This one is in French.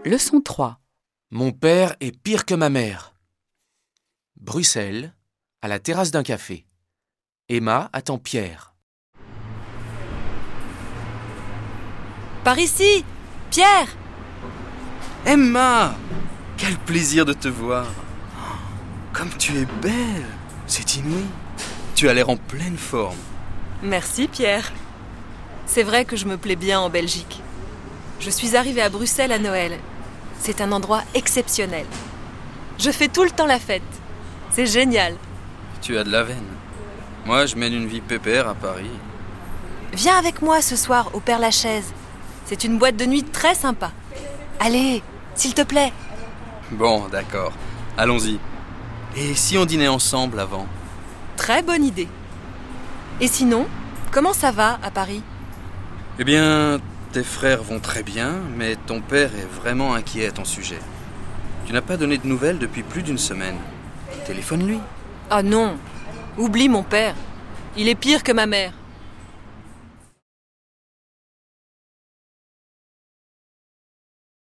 Leçon 3. Mon père est pire que ma mère. Bruxelles, à la terrasse d'un café. Emma attend Pierre. Par ici, Pierre! Emma! Quel plaisir de te voir! Comme tu es belle! C'est inouï! Tu as l'air en pleine forme. Merci Pierre. C'est vrai que je me plais bien en Belgique. Je suis arrivée à Bruxelles à Noël. C'est un endroit exceptionnel. Je fais tout le temps la fête. C'est génial. Tu as de la veine. Moi, je mène une vie pépère à Paris. Viens avec moi ce soir au Père-Lachaise. C'est une boîte de nuit très sympa. Allez, s'il te plaît. Bon, d'accord. Allons-y. Et si on dînait ensemble avant? Très bonne idée. Et sinon, comment ça va à Paris? Eh bien, tes frères vont très bien, mais ton père est vraiment inquiet à ton sujet. Tu n'as pas donné de nouvelles depuis plus d'une semaine. Téléphone-lui. Ah non, oublie mon père. Il est pire que ma mère.